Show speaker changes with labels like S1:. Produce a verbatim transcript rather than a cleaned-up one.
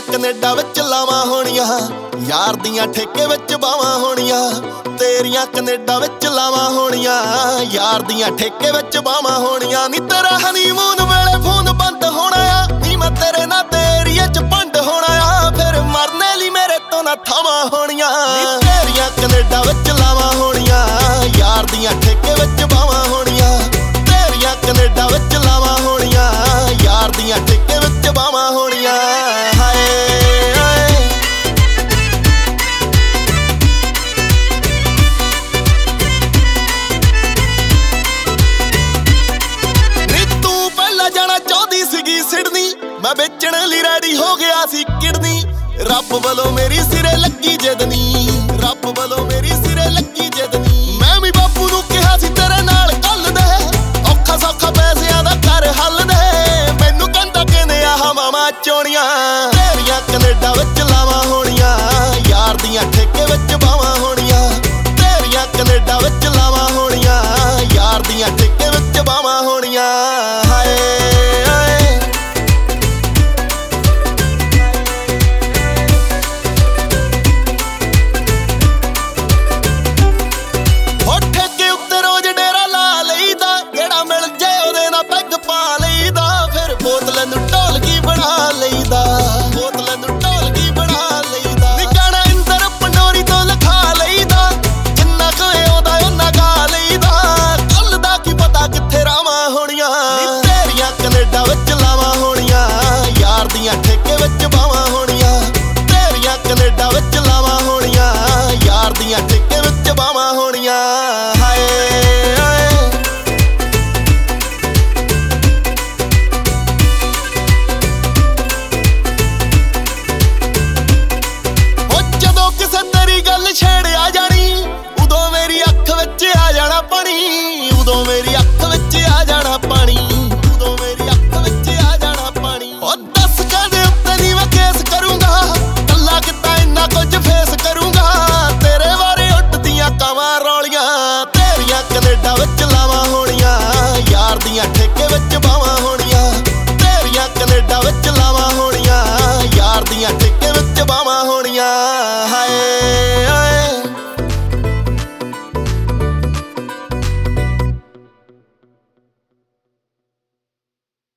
S1: Canada ਵਿੱਚ ਲਾਵਾਂ ਹੋਣੀਆਂ, ਯਾਰ ਦੀਆਂ ਠੇਕੇ ਵਿੱਚ ਬਾਵਾਂ ਹੋਣੀਆਂ। ਤੇਰੀਆਂ ਕੈਨੇਡਾ ਵਿੱਚ ਲਾਵਾਂ ਹੋਣੀਆਂ, ਯਾਰ ਦੀਆਂ ਠੇਕੇ ਵਿੱਚ ਬਾਵਾਂ ਹੋਣੀਆਂ। ਨੀ ਤੇਰਾ ਹਨੀਮੂਨ ਵੇਲੇ ਫੋਨ ਬੰਦ ਹੋਣਾ ਆ, ਨੀ ਮੈਂ ਤੇਰੇ ਨਾਲ ਏਰੀਏ ਚ ਭੰਡ ਹੋਣਾ ਆ। ਫਿਰ ਮਰਨੇ ਲਈ ਮੇਰੇ ਤੋਂ ਨਾ ਥਾਵਾਂ ਹੋਣੀਆਂ। ਨੀ ਤੇਰੀਆਂ ਕੈਨੇਡਾ ਵਿੱਚ ਲਾਵਾਂ ਹੋਣੀਆਂ, ਯਾਰ ਦੀਆਂ ਠੇਕੇ ਵਿੱਚ ਬਾਵਾਂ ਹੋਣੀਆਂ। ਤੇਰੀਆਂ ਕੈਨੇਡਾ ਵਿੱਚ ਲਾਵਾਂ ਹੋਣੀਆਂ, ਯਾਰ ਦੀਆਂ ਠੇਕੇ ਵਿੱਚ ਬਾਵਾਂ ਹੋਣੀਆਂ। ਹਾਏ ਮੈਂ ਵੇਚਣ ਲਈ ਰੈਡੀ ਹੋ ਗਿਆ ਸੀ ਕਿਡਨੀ। ਰੱਬ ਵੱਲੋਂ ਮੇਰੀ ਸਿਰੇ ਲੱਗੀ ਜਿੱਦਨੀ, ਰੱਬ ਵੱਲੋਂ ਮੇਰੀ ਸਿਰੇ ਲੱਗੀ ਜਿੱਦਨੀ। ਮੈਂ ਵੀ ਬਾਪੂ ਨੂੰ ਕਿਹਾ ਸੀ ਤੇਰੇ ਨਾਲ ਕੱਲ ਦੇ, ਔਖਾ ਸੌਖਾ ਪੈਸਿਆਂ ਦਾ ਕਰ ਹੱਲ ਦੇ। ਮੈਨੂੰ ਕਹਿੰਦਾ ਕਹਿੰਦੇ ਆ ਹਵਾਵਾਂ ਚੋਣੀਆਂ। ਤੇਰੀਆਂ ਕੈਨੇਡਾ ਵਿੱਚ ਲਾਵਾਂ ਹੋਣੀਆਂ, ਯਾਰ ਦੀਆਂ ਠੇਕੇ ਵਿੱਚ ਬਾਵਾਂ ਹੋਣੀਆਂ। ਤੇਰੀਆਂ ਕੈਨੇਡਾ ਵਿੱਚ ਲਾਵਾਂ ਹੋਣੀਆਂ, ਯਾਰ ਦੀਆਂ ਠੇਕੇ ਵਿੱਚ ਬਾਵਾਂ ਹੋਣੀਆਂ। ਹਾਏ ਢੋਲਕੀ ਬਣਾ ਲਈਦਾ, ਬੋਤਲਾਂ ਨੂੰ ਢੋਲਕੀ ਬਣਾ ਲਈਦਾ। ਨੀ ਗਾਣਾ ਇੰਦਰ ਪੰਡੋਰੀ ਤੋਂ ਲਿਖਾ ਲਈਦਾ, ਜਿੰਨਾ ਕੁ ਆਉਂਦਾ ਓਨਾ ਗਾ ਲਈਦਾ। ਕੱਲ ਦਾ ਕੀ ਪਤਾ ਕਿੱਥੇ ਰਾਵਾਂ ਹੋਣੀਆਂ। ਨੀ ਤੇਰੀਆਂ ਕੈਨੇਡਾ ਵਿੱਚ ਲਾਵਾਂ ਹੋਣੀਆਂ, ਯਾਰ ਦੀਆਂ ਠੇਕੇ ਵਿੱਚ ਬਾਵਾਂ ਹੋਣੀਆਂ। ਤੇਰੀਆਂ ਕੈਨੇਡਾ ਵਿੱਚ ਲਾਵਾਂ ਹੋਣੀਆਂ, ਯਾਰ ਦੀਆਂ ਠੇਕੇ ਵਿੱਚ ਬਾਵਾਂ